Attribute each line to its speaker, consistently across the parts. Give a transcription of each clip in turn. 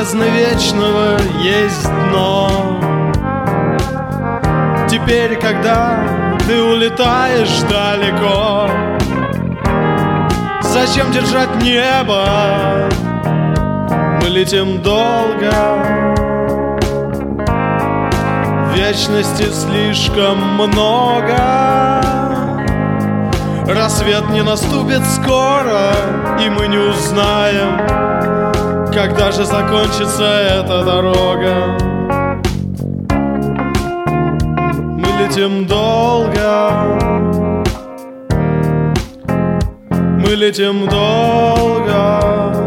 Speaker 1: бездны вечного есть дно. Теперь, когда ты улетаешь далеко, зачем держать небо? Мы летим долго, вечности слишком много. Рассвет не наступит скоро, и мы не узнаем, когда же закончится эта дорога. Мы летим долго, мы летим долго.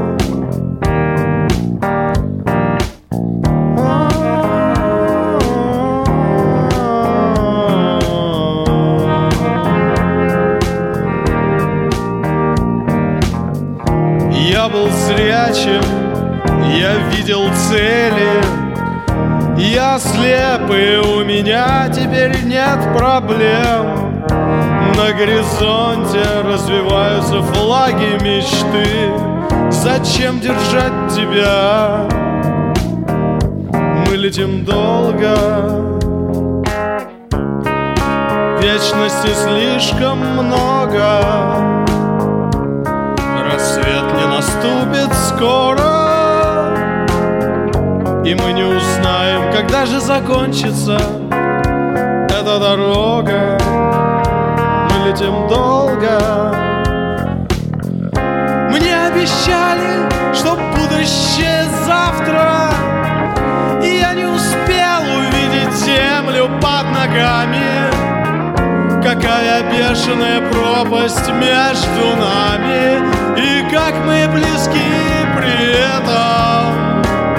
Speaker 1: Я был зрячим, я видел цели. Я слеп, и у меня теперь нет проблем. На горизонте развиваются флаги мечты. Зачем держать тебя? Мы летим долго, вечности слишком много. Рассвет не наступит скоро, и мы не узнаем, когда же закончится эта дорога. Мы летим долго. Мне обещали, что будущее завтра, и я не успел увидеть землю под ногами. Какая бешеная пропасть между нами, и как мы близки при этом.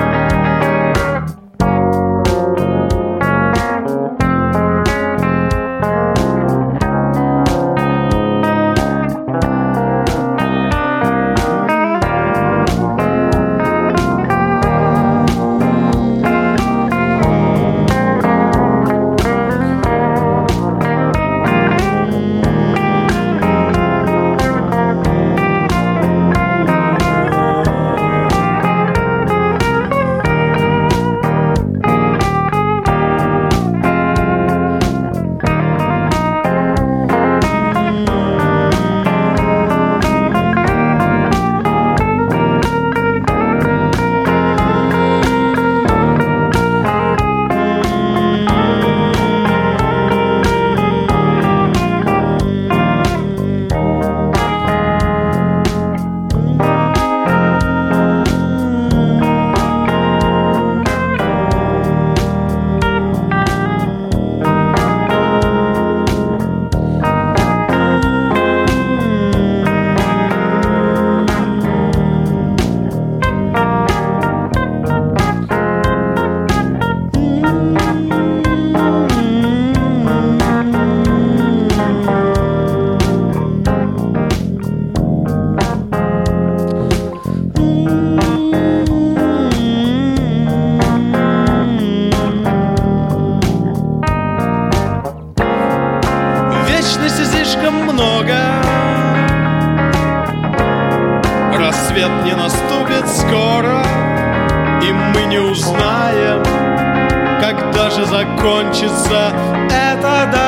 Speaker 1: Слишком много. Рассвет не наступит скоро, и мы не узнаем, когда же закончится эта дорога.